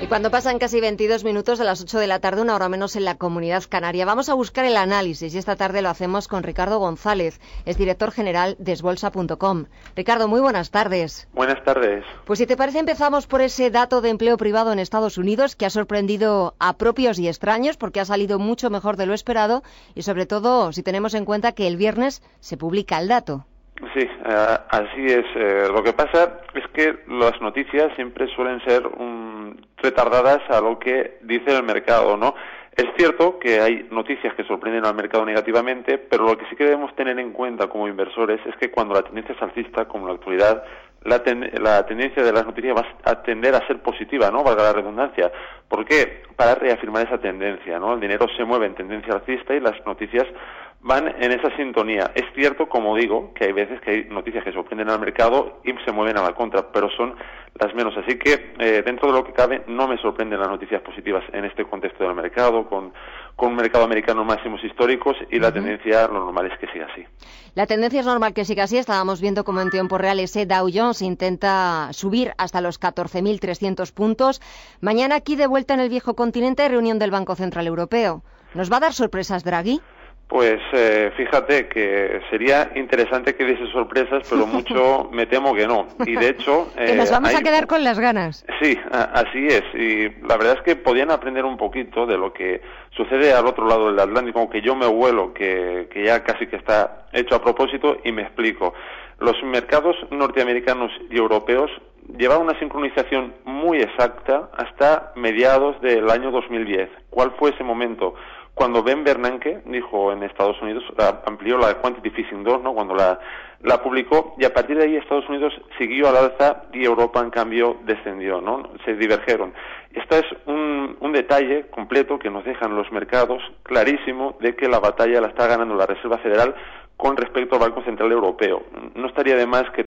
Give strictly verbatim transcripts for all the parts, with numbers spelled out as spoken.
Cuando pasan casi veintidós minutos de las ocho de la tarde, una hora menos en la Comunidad Canaria, vamos a buscar el análisis y esta tarde lo hacemos con Ricardo González, es director general de esbolsa punto com. Ricardo, muy buenas tardes. Buenas tardes. Pues si te parece empezamos por ese dato de empleo privado en Estados Unidos que ha sorprendido a propios y extraños porque ha salido mucho mejor de lo esperado y sobre todo si tenemos en cuenta que el viernes se publica el dato. Sí, uh, así es. Uh, lo que pasa es que las noticias siempre suelen ser um, retardadas a lo que dice el mercado, ¿no? Es cierto que hay noticias que sorprenden al mercado negativamente, pero lo que sí que debemos tener en cuenta como inversores es que cuando la tendencia es alcista, como en la actualidad, la, ten la tendencia de las noticias va a tender a ser positiva, ¿no? Valga la redundancia. ¿Por qué? Para reafirmar esa tendencia, ¿no? El dinero se mueve en tendencia alcista y las noticias van en esa sintonía. Es cierto, como digo, que hay veces que hay noticias que sorprenden al mercado y se mueven a la contra, pero son las menos. Así que, eh, dentro de lo que cabe, no me sorprenden las noticias positivas en este contexto del mercado, con, con un mercado americano máximos históricos y la uh-huh. tendencia, lo normal es que siga así. La tendencia es normal que siga así. Estábamos viendo como en tiempo real ese Dow Jones intenta subir hasta los catorce mil trescientos puntos. Mañana aquí de vuelta en el viejo continente hay reunión del Banco Central Europeo. ¿Nos va a dar sorpresas Draghi? Pues eh, fíjate que sería interesante que diese sorpresas, pero mucho me temo que no. Y de hecho... Eh, que nos vamos hay... a quedar con las ganas. Sí, a, así es. Y la verdad es que podían aprender un poquito de lo que sucede al otro lado del Atlántico, aunque yo me vuelo, que, que ya casi que está hecho a propósito, y me explico. Los mercados norteamericanos y europeos llevaban una sincronización muy exacta hasta mediados del año dos mil diez. ¿Cuál fue ese momento? Cuando Ben Bernanke dijo en Estados Unidos, amplió la Quantitative Easing dos, ¿no? Cuando la, la publicó, y a partir de ahí Estados Unidos siguió al alza y Europa, en cambio, descendió, ¿no? Se divergieron. Este es un, un detalle completo que nos dejan los mercados clarísimo de que la batalla la está ganando la Reserva Federal con respecto al Banco Central Europeo. No estaría de más que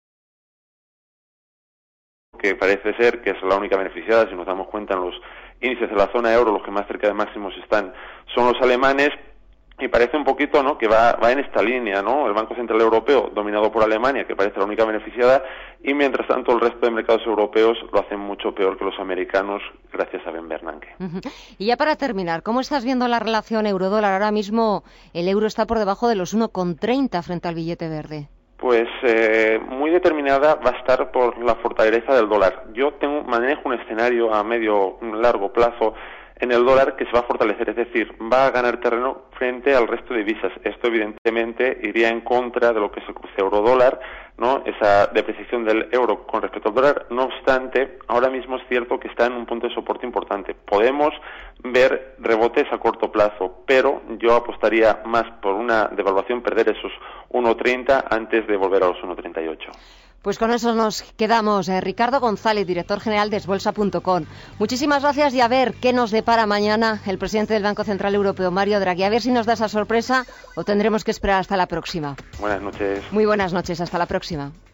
que parece ser que es la única beneficiada, si nos damos cuenta en los índices de la zona euro, los que más cerca de máximos están son los alemanes, y parece un poquito, ¿no?, que va, va en esta línea, ¿no? El Banco Central Europeo, dominado por Alemania, que parece la única beneficiada, y mientras tanto el resto de mercados europeos lo hacen mucho peor que los americanos, gracias a Ben Bernanke. Uh-huh. Y ya para terminar, ¿cómo estás viendo la relación euro-dólar? Ahora mismo el euro está por debajo de los uno coma treinta frente al billete verde. Pues eh, muy determinada va a estar por la fortaleza del dólar. Yo tengo, manejo un escenario a medio largo plazo en el dólar que se va a fortalecer, es decir, va a ganar terreno frente al resto de divisas. Esto evidentemente iría en contra de lo que es el cruce euro-dólar, ¿no? Esa depreciación del euro con respecto al dólar. No obstante, ahora mismo es cierto que está en un punto de soporte importante. Podemos ver rebotes a corto plazo, pero yo apostaría más por una devaluación, perder esos uno treinta antes de volver a los uno treinta y ocho. Pues con eso nos quedamos. Eh, Ricardo González, director general de esbolsa punto com. Muchísimas gracias y a ver qué nos depara mañana el presidente del Banco Central Europeo, Mario Draghi. A ver si nos da esa sorpresa o tendremos que esperar hasta la próxima. Buenas noches. Muy buenas noches, hasta la próxima.